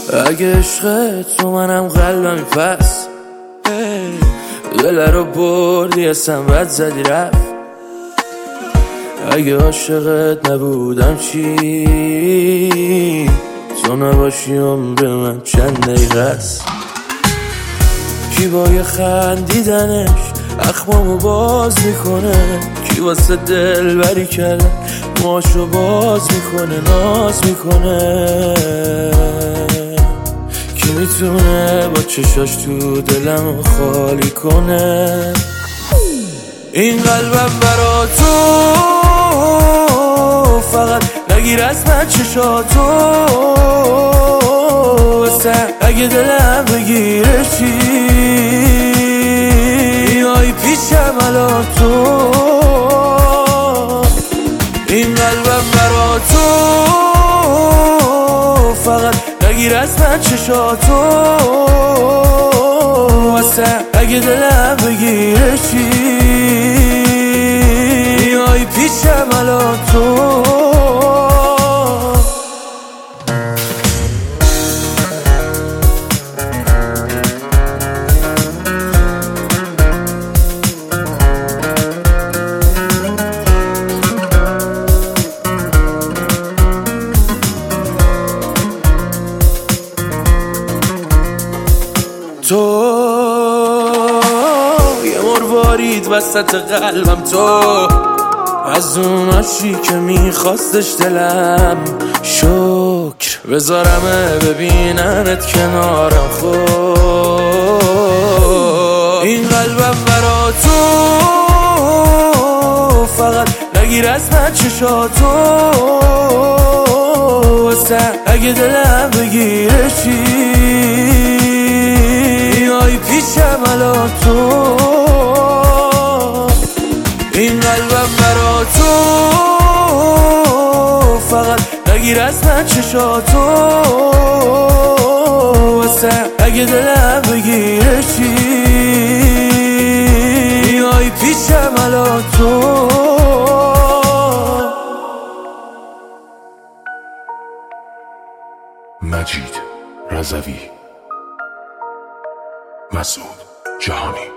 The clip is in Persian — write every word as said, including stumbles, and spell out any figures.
اگه عشق تو منم قلبمی پس دل رو بردی اصلا بد زدی رفت. اگه عاشقت نبودم چی؟ تو نباشی عمر من چند دقیقه است. کی با یه خندیدنش اخمامو باز میکنه، کی واسه دل بری کردن موهاشو باز میکنه ناز میکنه. کی میتونه با چشاش تو دلمو خالی کنه؟ این قلبم برا تو فقط نگیر از من چشاتو واسه اگه دلم بگیره چی؟ بیای پیشم الان تو. این قلبم برا تو فقط نگیر از من چشاتو واسه اگه دلم بگیره چی؟ بیای پیشم الان تو. تو یه مروارید وسط قلبم، تو از اون عاشقی که میخواستش دلم. شکر بذارمه ببیننت کنارم خود. این قلبم برا تو فقط نگیر از من چشاتو واسه اگه دلم بگیره چی؟ بیای پیشم الان تو. این قلبم برا تو فقط نگیر از من چشاتو واسه اگه دلم بگیره چی؟ بیای پیشم الان تو. مجید رضوی، مسعود جهانی.